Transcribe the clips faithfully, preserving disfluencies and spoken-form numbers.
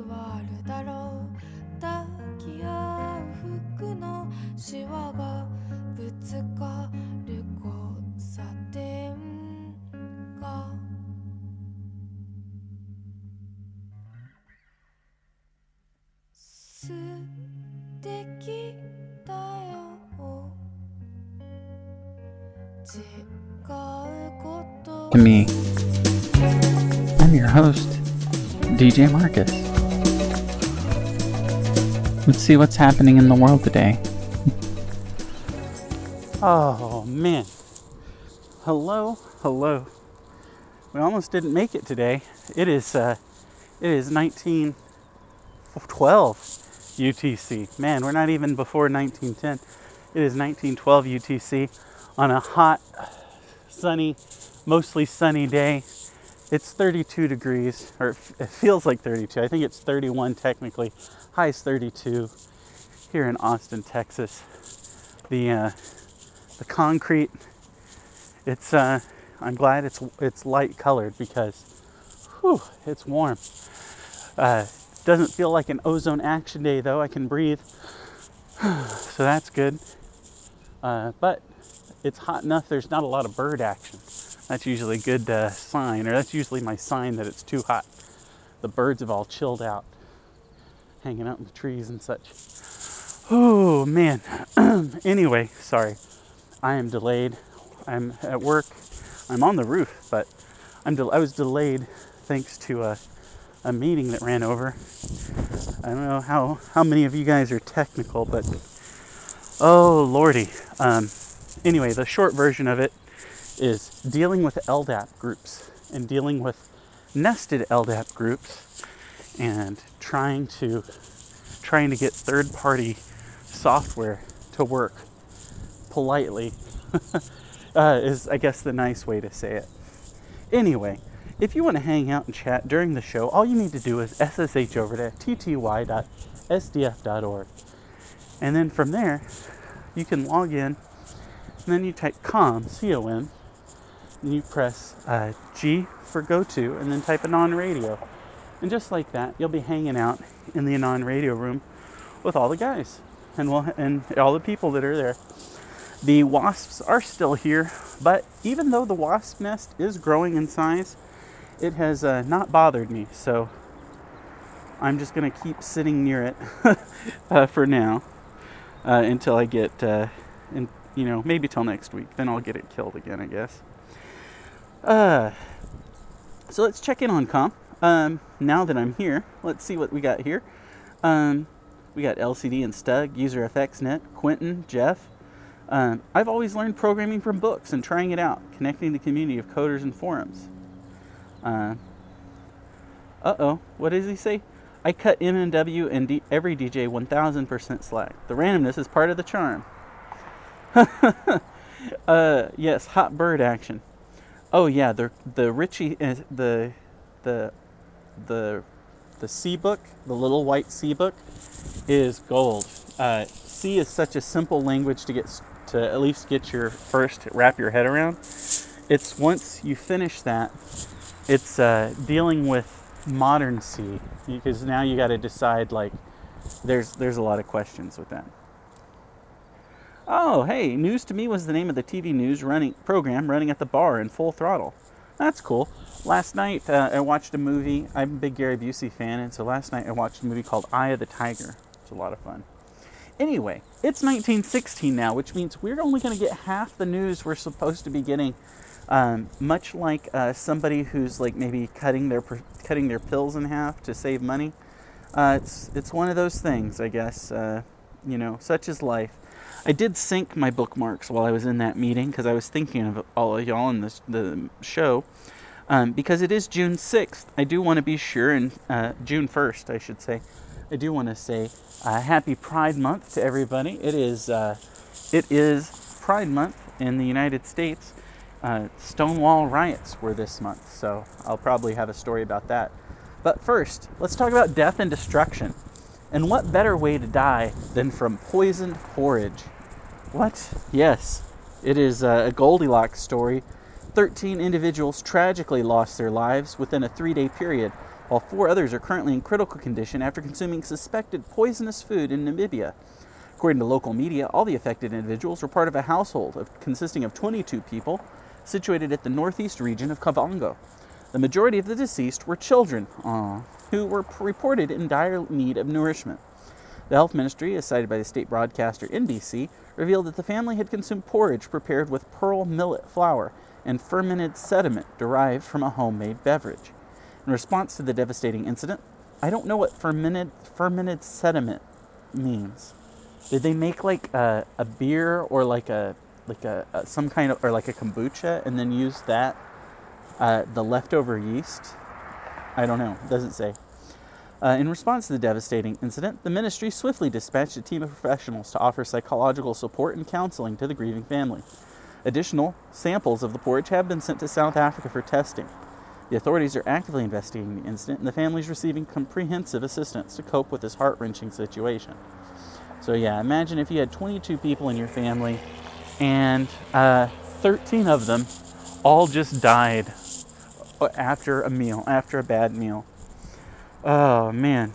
わるだろう抱き合う服のシワがぶつかる交差点が素敵だよ違うこと To me, I'm your host, D J Marcus. Let's see what's happening in the world today. Oh man. Hello, hello. We almost didn't make it today. It is uh it is nineteen twelve U T C. Man, we're not even before nineteen ten. It is nineteen twelve U T C on a hot, sunny, mostly sunny day. It's thirty-two degrees, or it feels like thirty-two. I think it's thirty-one technically. High is thirty-two here in Austin, Texas. The uh, the concrete, it's uh, I'm glad it's it's light colored because, whew, it's warm. Uh, doesn't feel like an ozone action day though. I can breathe, so that's good. Uh, but it's hot enough. There's not a lot of bird action. That's usually a good uh, sign, or that's usually my sign that it's too hot. The birds have all chilled out, hanging out in the trees and such. Oh man. Anyway, sorry. I am delayed. I'm at work. I'm on the roof, but I'm de- I was delayed thanks to a, a meeting that ran over. I don't know how, how many of you guys are technical, but oh lordy. Um, anyway, the short version of it is dealing with L D A P groups and dealing with nested L D A P groups and trying to trying to get third-party software to work politely uh, is, I guess, the nice way to say it. Anyway, if you want to hang out and chat during the show, all you need to do is S S H over to t t y dot s d f dot org. And then from there, you can log in, and then you type com, C O M, and you press uh, G for go to, and then type Anon Radio. And just like that, you'll be hanging out in the Anon Radio room with all the guys and we'll, and all the people that are there. The wasps are still here, but even though the wasp nest is growing in size, it has uh, not bothered me. So I'm just going to keep sitting near it uh, for now uh, until I get, uh, in, you know, maybe till next week. Then I'll get it killed again, I guess. Uh, so let's check in on Com. Um, now that I'm here, let's see what we got here. Um, we got L C D and Stug, UserFXNet, Quentin, Jeff. Um, I've always learned programming from books and trying it out, connecting the community of coders and forums. Uh, uh-oh, what does he say? I cut M M W and D- every D J one thousand percent slack. The randomness is part of the charm. uh, yes, hot bird action. Oh yeah, the the Richie, uh, the the the the C book, the little white C book, is gold. Uh, C is such a simple language to get to at least get your first wrap your head around. It's once you finish that, it's uh, dealing with modern C, because now you got to decide, like, there's there's a lot of questions with that. Oh, hey, News to Me was the name of the T V news running program running at the bar in full throttle. That's cool. Last night, uh, I watched a movie. I'm a big Gary Busey fan, and so last night I watched a movie called Eye of the Tiger. It's a lot of fun. Anyway, it's nineteen sixteen now, which means we're only going to get half the news we're supposed to be getting. Um, much like uh, somebody who's like maybe cutting their cutting their pills in half to save money. Uh, it's it's one of those things, I guess. Uh, you know, such is life. I did sync my bookmarks while I was in that meeting because I was thinking of all of y'all in this, the show. Um, because it is June sixth, I do want to be sure, and uh, June first, I should say. I do want to say uh, Happy Pride Month to everybody. It is uh, it is Pride Month in the United States. Uh, Stonewall riots were this month, so I'll probably have a story about that. But first, let's talk about death and destruction. And what better way to die than from poisoned porridge? What? Yes, it is a Goldilocks story. thirteen individuals tragically lost their lives within a three-day period while four others are currently in critical condition after consuming suspected poisonous food in Namibia. According to local media, all the affected individuals were part of a household of, consisting of twenty-two people situated at the northeast region of Kavango. The majority of the deceased were children, aw, who were reported in dire need of nourishment. The health ministry, as cited by the state broadcaster N B C, revealed that the family had consumed porridge prepared with pearl millet flour and fermented sediment derived from a homemade beverage. In response to the devastating incident, I don't know what fermented fermented sediment means. Did they make like a, a beer or like a like a, a some kind of or like a kombucha and then use that uh, the leftover yeast? I don't know. It doesn't say. Uh, in response to the devastating incident, the ministry swiftly dispatched a team of professionals to offer psychological support and counseling to the grieving family. Additional samples of the porridge have been sent to South Africa for testing. The authorities are actively investigating the incident, and the family is receiving comprehensive assistance to cope with this heart-wrenching situation. So yeah, imagine if you had twenty-two people in your family, and uh, thirteen of them all just died after a meal, after a bad meal. Oh, man.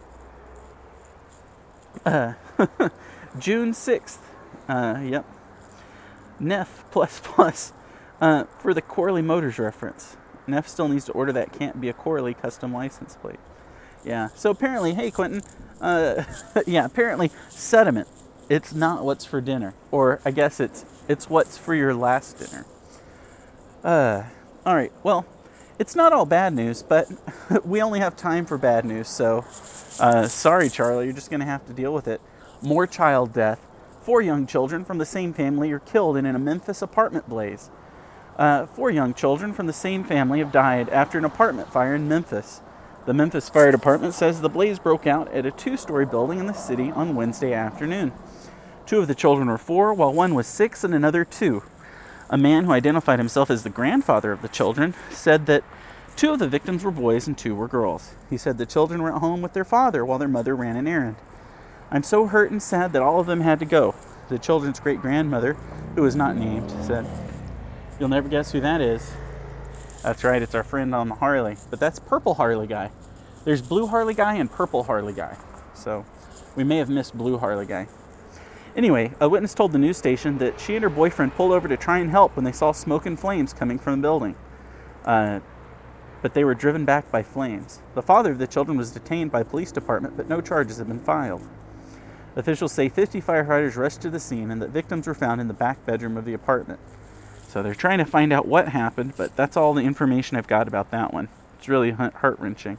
Uh, June sixth. Uh, yep. Neff plus plus uh, for the Corley Motors reference. Neff still needs to order that Can't Be a Corley custom license plate. Yeah. So apparently, hey, Quentin. Uh, yeah, apparently sediment. It's not what's for dinner. Or I guess it's it's what's for your last dinner. Uh, all right. Well, it's not all bad news, but we only have time for bad news, so uh, sorry, Charlie, you're just going to have to deal with it. More child death. Four young children from the same family are killed in a Memphis apartment blaze. Uh, four young children from the same family have died after an apartment fire in Memphis. The Memphis Fire Department says the blaze broke out at a two-story building in the city on Wednesday afternoon. Two of the children were four, while one was six and another two. A man who identified himself as the grandfather of the children said that two of the victims were boys and two were girls. He said the children were at home with their father while their mother ran an errand. I'm so hurt and sad that all of them had to go, the children's great-grandmother, who was not named, said. You'll never guess who that is. That's right, it's our friend on the Harley. But that's Purple Harley Guy. There's Blue Harley Guy and Purple Harley Guy. So we may have missed Blue Harley Guy. Anyway, a witness told the news station that she and her boyfriend pulled over to try and help when they saw smoke and flames coming from the building. Uh, but they were driven back by flames. The father of the children was detained by the police department, but no charges have been filed. Officials say fifty firefighters rushed to the scene and that victims were found in the back bedroom of the apartment. So they're trying to find out what happened, but that's all the information I've got about that one. It's really heart-wrenching.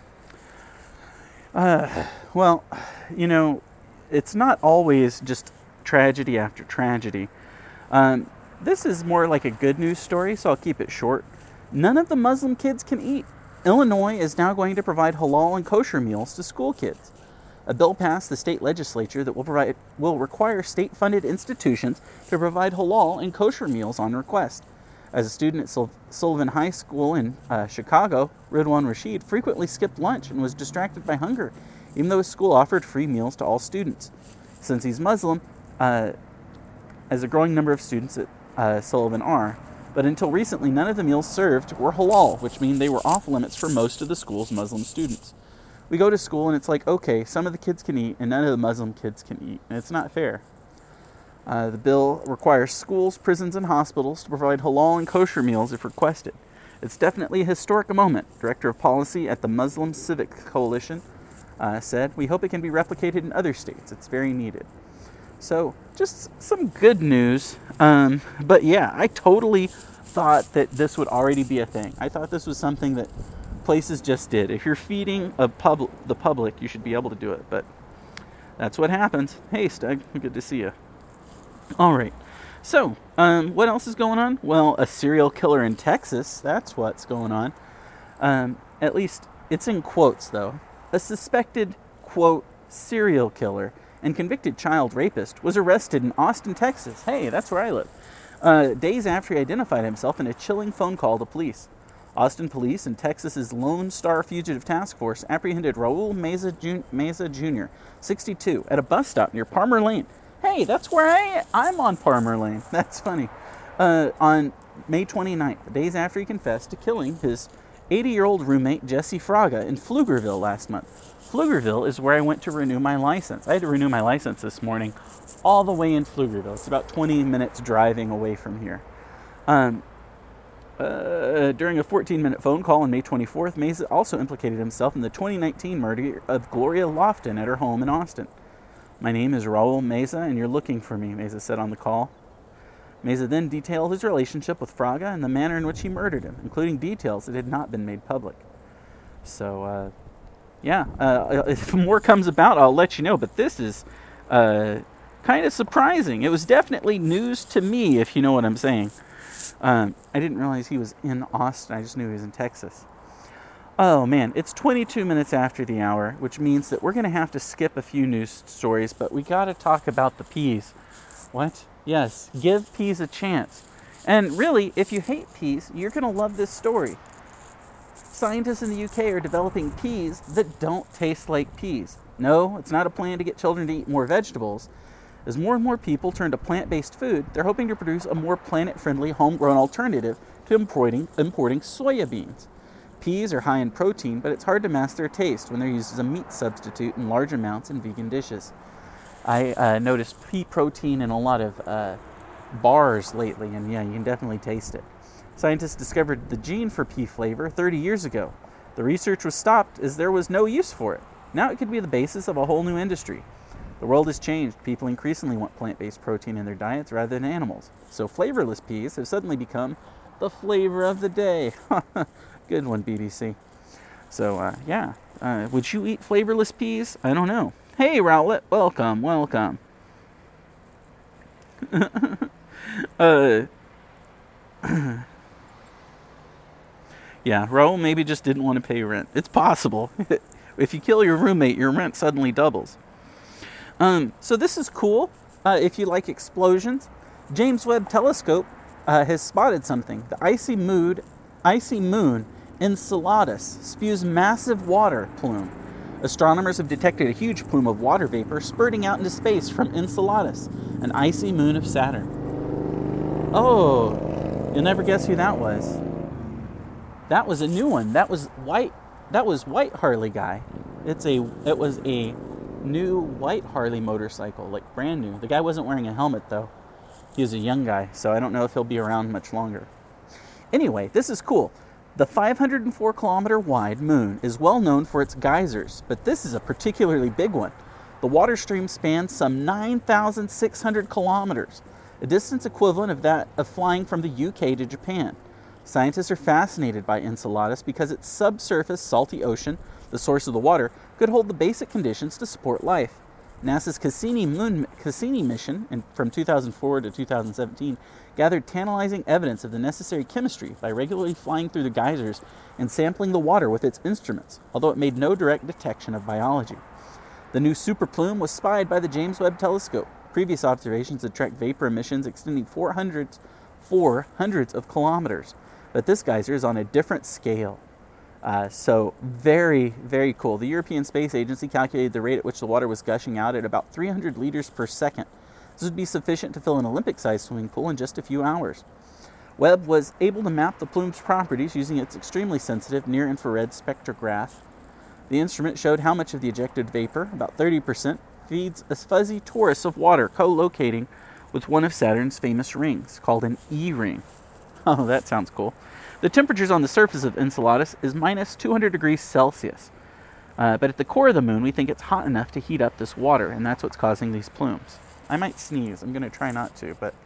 Uh, well, you know, it's not always just tragedy after tragedy. Um, this is more like a good news story, so I'll keep it short. None of the Muslim kids can eat. Illinois is now going to provide halal and kosher meals to school kids. A bill passed the state legislature that will provide will require state-funded institutions to provide halal and kosher meals on request. As a student at Sul- Sullivan High School in uh, Chicago, Ridwan Rashid frequently skipped lunch and was distracted by hunger, even though his school offered free meals to all students. Since he's Muslim, uh, as a growing number of students at uh, Sullivan are, but until recently, none of the meals served were halal, which means they were off limits for most of the school's Muslim students. We go to school and it's like, okay, some of the kids can eat and none of the Muslim kids can eat, and it's not fair. Uh, the bill requires schools, prisons, and hospitals to provide halal and kosher meals if requested. It's definitely a historic moment, Director of Policy at the Muslim Civic Coalition uh, said. We hope it can be replicated in other states. It's very needed. So, just some good news. Um, but yeah, I totally thought that this would already be a thing. I thought this was something that places just did. If you're feeding a pub- the public, you should be able to do it. But that's what happens. Hey, Stug, good to see you. All right. So, um, what else is going on? Well, a serial killer in Texas. That's what's going on. Um, at least, it's in quotes, though. A suspected, quote, serial killer and convicted child rapist was arrested in Austin, Texas. Hey, that's where I live. Uh, days after he identified himself in a chilling phone call to police. Austin police and Texas's Lone Star Fugitive Task Force apprehended Raul Meza, Jun- Meza Junior, sixty-two, at a bus stop near Palmer Lane. Hey, that's where I, I'm on Palmer Lane. That's funny. Uh, on May twenty-ninth, days after he confessed to killing his eighty-year-old roommate Jesse Fraga in Pflugerville last month. Pflugerville is where I went to renew my license. I had to renew my license this morning all the way in Pflugerville. It's about twenty minutes driving away from here. Um, uh, during a fourteen-minute phone call on May twenty-fourth, Meza also implicated himself in the twenty nineteen murder of Gloria Lofton at her home in Austin. "My name is Raul Meza, and you're looking for me," Meza said on the call. Meza then detailed his relationship with Fraga and the manner in which he murdered him, including details that had not been made public. So, uh, yeah, uh, if more comes about, I'll let you know, but this is uh, kind of surprising. It was definitely news to me, if you know what I'm saying. Um, I didn't realize he was in Austin. I just knew he was in Texas. Oh, man, it's twenty-two minutes after the hour, which means that we're going to have to skip a few news stories, but we got to talk about the peas. What? Yes, give peas a chance. And really, if you hate peas, you're going to love this story. Scientists in the U K are developing peas that don't taste like peas. No, it's not a plan to get children to eat more vegetables. As more and more people turn to plant-based food, they're hoping to produce a more planet-friendly, homegrown alternative to importing, importing soya beans. Peas are high in protein, but it's hard to mask their taste when they're used as a meat substitute in large amounts in vegan dishes. I uh, noticed pea protein in a lot of uh, bars lately, and yeah, you can definitely taste it. Scientists discovered the gene for pea flavor thirty years ago. The research was stopped as there was no use for it. Now it could be the basis of a whole new industry. The world has changed. People increasingly want plant-based protein in their diets rather than animals. So flavorless peas have suddenly become the flavor of the day. Good one, B B C. So, uh, yeah. Uh, would you eat flavorless peas? I don't know. Hey, Rowlett. Welcome, welcome. uh, yeah, Raul maybe just didn't want to pay rent. It's possible. If you kill your roommate, your rent suddenly doubles. Um, so this is cool. Uh, if you like explosions, James Webb Telescope uh, has spotted something. The icy moon, icy moon Enceladus spews massive water plume. Astronomers have detected a huge plume of water vapor spurting out into space from Enceladus, an icy moon of Saturn. Oh, you'll never guess who that was. That was a new one. That was white. That was White Harley guy. It's a. It was a new white Harley motorcycle, like brand new. The guy wasn't wearing a helmet though. He was a young guy, so I don't know if he'll be around much longer. Anyway, this is cool. The five hundred four kilometer wide moon is well known for its geysers, but this is a particularly big one. The water stream spans some nine thousand six hundred kilometers, a distance equivalent of that of flying from the U K to Japan. Scientists are fascinated by Enceladus because its subsurface salty ocean, the source of the water, could hold the basic conditions to support life. NASA's Cassini moon Cassini mission in, from two thousand four to two thousand seventeen gathered tantalizing evidence of the necessary chemistry by regularly flying through the geysers and sampling the water with its instruments, although it made no direct detection of biology. The new super plume was spied by the James Webb Telescope. Previous observations had tracked vapor emissions extending four hundreds, four hundreds of kilometers, but this geyser is on a different scale. Uh, so very, very cool. The European Space Agency calculated the rate at which the water was gushing out at about three hundred liters per second. This would be sufficient to fill an Olympic-sized swimming pool in just a few hours. Webb was able to map the plume's properties using its extremely sensitive near-infrared spectrograph. The instrument showed how much of the ejected vapor, about thirty percent, feeds a fuzzy torus of water co-locating with one of Saturn's famous rings, called an E-ring. Oh, that sounds cool. The temperatures on the surface of Enceladus is minus two hundred degrees Celsius. Uh, but at the core of the moon, we think it's hot enough to heat up this water, and that's what's causing these plumes. I might sneeze. I'm going to try not to, but...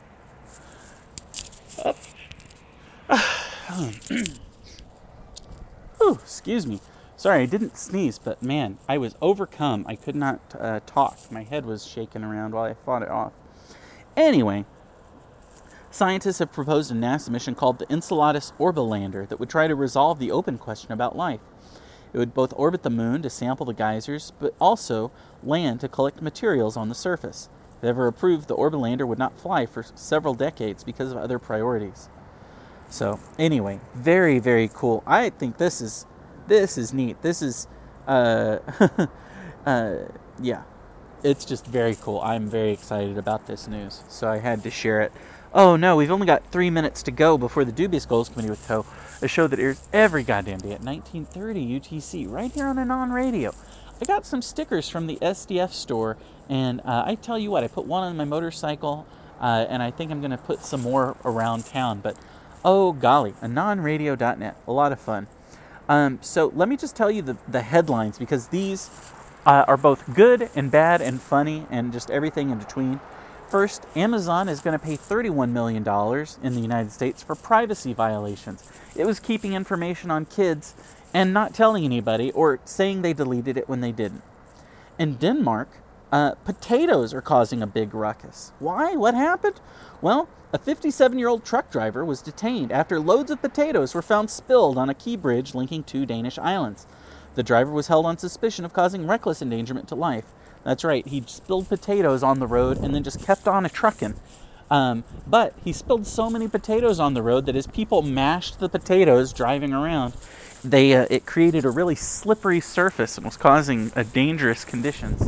Whew, excuse me. Sorry, I didn't sneeze, but man, I was overcome. I could not uh, talk. My head was shaking around while I fought it off. Anyway... Scientists have proposed a NASA mission called the Enceladus Orbilander that would try to resolve the open question about life. It would both orbit the moon to sample the geysers, but also land to collect materials on the surface. If ever approved, the Orbilander would not fly for several decades because of other priorities. So, anyway, very, very cool. I think this is this is neat. This is, uh, uh, yeah, it's just very cool. I'm very excited about this news, so I had to share it. Oh no, we've only got three minutes to go before the Dubious Goals Committee with Toe, a show that airs every goddamn day at nineteen thirty U T C, right here on a non-radio. I got some stickers from the S D F store, and uh, I tell you what, I put one on my motorcycle, uh, and I think I'm going to put some more around town, but oh golly, a non radio dot net, a lot of fun. Um, so let me just tell you the, the headlines, because these uh, are both good and bad and funny and just everything in between. First, Amazon is going to pay thirty-one million dollars in the United States for privacy violations. It was keeping information on kids and not telling anybody, or saying they deleted it when they didn't. In Denmark, uh, potatoes are causing a big ruckus. Why? What happened? Well, a fifty-seven-year-old truck driver was detained after loads of potatoes were found spilled on a key bridge linking two Danish islands. The driver was held on suspicion of causing reckless endangerment to life. That's right, he spilled potatoes on the road and then just kept on a trucking. Um, but he spilled so many potatoes on the road that as people mashed the potatoes driving around, they uh, it created a really slippery surface and was causing uh, dangerous conditions.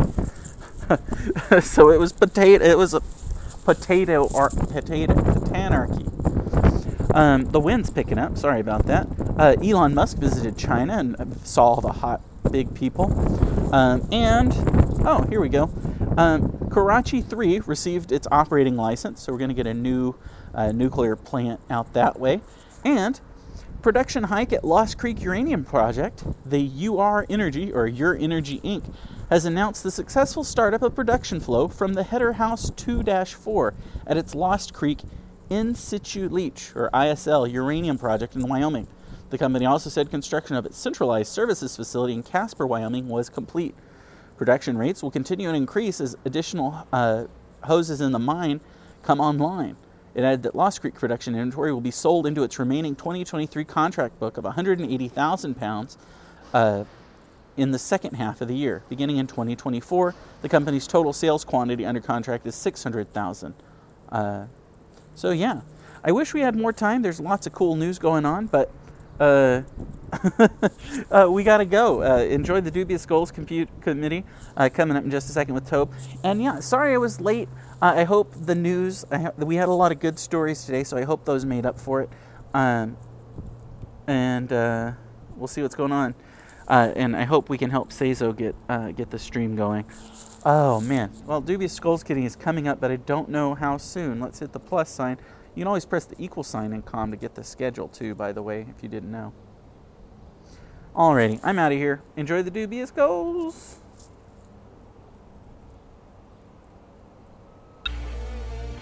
So it was potato. It was a potato or potato potanarchy. Um, the wind's picking up. Sorry about that. Uh, Elon Musk visited China and saw all the hot big people. Um, and oh, here we go. Um, Karachi three received its operating license, so we're going to get a new uh, nuclear plant out that way. And production hike at Lost Creek Uranium Project, the U R Energy, or Ur Energy Incorporated, has announced the successful startup of production flow from the Header House two dash four at its Lost Creek In Situ Leach, or I S L, uranium project in Wyoming. The company also said construction of its centralized services facility in Casper, Wyoming was complete. Production rates will continue to increase as additional uh, hoses in the mine come online. It added that Lost Creek production inventory will be sold into its remaining twenty twenty-three contract book of one hundred eighty thousand pounds uh, in the second half of the year. Beginning in twenty twenty-four, the company's total sales quantity under contract is six hundred thousand. Uh, so yeah, I wish we had more time. There's lots of cool news going on, but uh, uh, we gotta go. Uh, enjoy the Dubious Goals Compute Committee uh, coming up in just a second with Tope. And yeah, sorry I was late. Uh, I hope the news, I ha- we had a lot of good stories today, so I hope those made up for it. Um, and uh, we'll see what's going on. Uh, and I hope we can help Seizo get uh, get the stream going. Oh man, well, Dubious Goals Kitty is coming up, but I don't know how soon. Let's hit the plus sign. You can always press the equal sign in com to get the schedule too, by the way, if you didn't know. Alrighty, I'm out of here. Enjoy the Dubious Goals.